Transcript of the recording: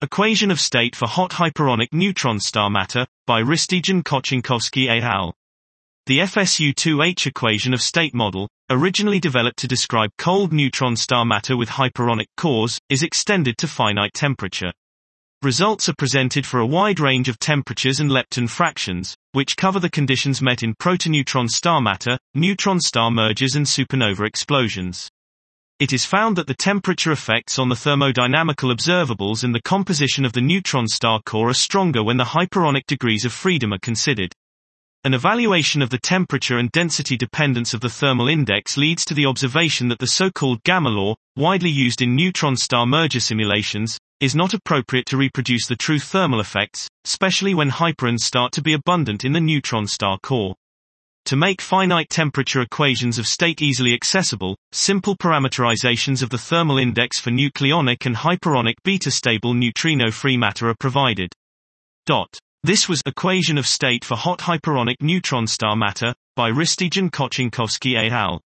Equation of state for hot hyperonic neutron star matter, by Ristijan-Kochenkowski et al. The FSU-2H equation of state model, originally developed to describe cold neutron star matter with hyperonic cores, is extended to finite temperature. Results are presented for a wide range of temperatures and lepton fractions, which cover the conditions met in protoneutron star matter, neutron star mergers and supernova explosions. It is found that the temperature effects on the thermodynamical observables and the composition of the neutron star core are stronger when the hyperonic degrees of freedom are considered. An evaluation of the temperature and density dependence of the thermal index leads to the observation that the so-called gamma law, widely used in neutron star merger simulations, is not appropriate to reproduce the true thermal effects, especially when hyperons start to be abundant in the neutron star core. To make finite temperature equations of state easily accessible, simple parameterizations of the thermal index for nucleonic and hyperonic beta-stable neutrino-free matter are provided. This was Equation of State for Hot Hyperonic Neutron Star Matter, by Ristijan-Kochenkowski et al.